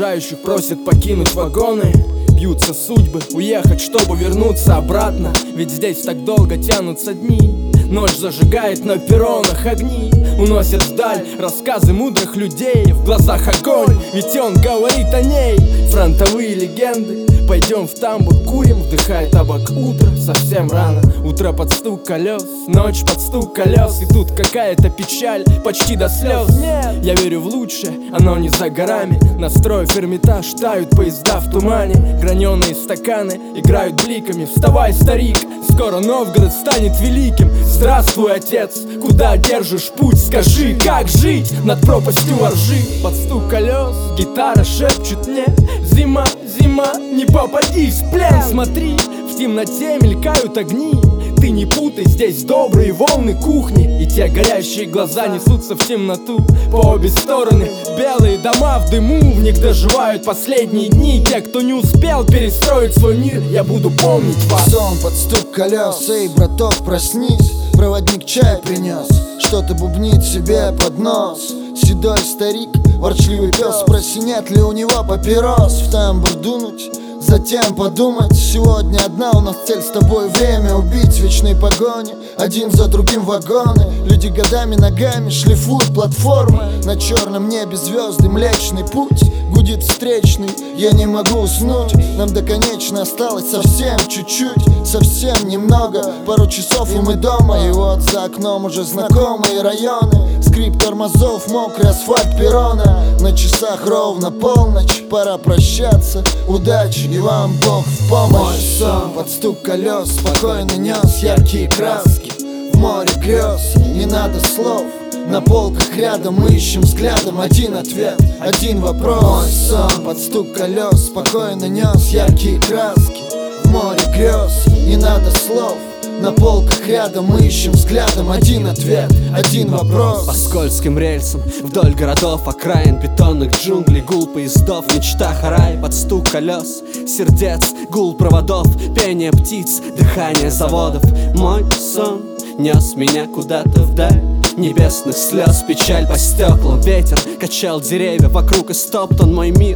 провожающих просят покинуть вагоны. Бьются судьбы, уехать, чтобы вернуться обратно. Ведь здесь так долго тянутся дни. Ночь зажигает на перронах огни, уносит вдаль рассказы мудрых людей. В глазах огонь, ведь он говорит о ней. Фронтовые легенды. Пойдем в тамбур, курим, вдыхая табак. Утро совсем рано, утро под стук колес, ночь под стук колес. И тут какая-то печаль, почти до слез. Я верю в лучшее, оно не за горами. Настроив Эрмитаж, тают поезда в тумане. Граненые стаканы играют бликами. Вставай, старик, скоро Новгород станет великим. Здравствуй, отец, куда держишь путь? Скажи, как жить над пропастью воржи? Под стук колес гитара шепчет мне: зима, зима, не попади в плен. Смотри, в темноте мелькают огни. Ты не путай, здесь добрые волны кухни. И те горящие глаза несутся в темноту. По обе стороны белые дома в дыму. В них доживают последние дни те, кто не успел перестроить свой мир. Я буду помнить вас. Сон под стук колес, эй, браток, проснись. Проводник чай принес, что-то бубнит себе под нос. Седой старик, ворчливый пес, спроси, нет ли у него папирос. В тамбур дунуть, затем подумать. Сегодня одна у нас цель с тобой, время убить в вечной погоне. Один за другим вагоны. Люди годами ногами шлифуют платформы. На черном небе звезды, Млечный Путь. Гудит встречный, я не могу уснуть. Нам до конечной осталось совсем чуть-чуть, совсем немного. Пару часов и мы дома. И вот за окном уже знакомые районы. Скрип тормозов, мокрый асфальт перрона. На часах ровно полночь, пора прощаться. Удачи и вам Бог в помощь. Мой сон под стук колес спокойно нес яркие краски. В море грез, не надо слов. На полках рядом мы ищем взглядом один ответ, один вопрос. Мой сон под стук колес спокойно нес яркие краски. В море грез, не надо слов. На полках рядом мы ищем взглядом один ответ, один вопрос. По скользким рельсам, вдоль городов, окраин, бетонных джунглей. Гул поездов, мечта рай под стук колес сердец, гул проводов, пение птиц, дыхание заводов. Мой сон нес меня куда-то вдаль небесных слез, печаль по стеклам. Ветер качал деревья вокруг, и стоптан мой мир.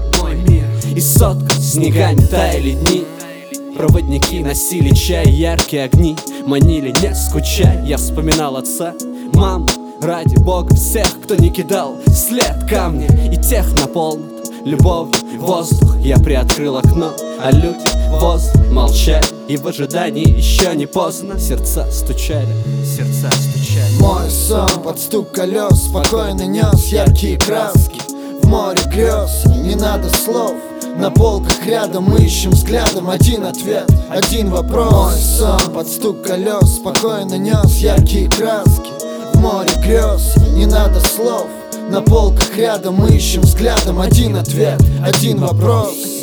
И соткан снегами таяли дни. Проводники носили чай, яркие огни манили, не скучай. Я вспоминал отца, маму, ради Бога, всех, кто не кидал след камня. И тех наполнит любовью воздух. Я приоткрыл окно, а люди воздух молчали. И в ожидании еще не поздно сердца стучали, сердца стучали. Мой сон под стук колес спокойно нес яркие краски. В море грез, не надо слов. На полках рядом мы ищем взглядом один ответ, один вопрос. Мой сон под стук колес спокойно нес яркие краски. В море грез, не надо слов. На полках рядом мы ищем взглядом один ответ, один вопрос.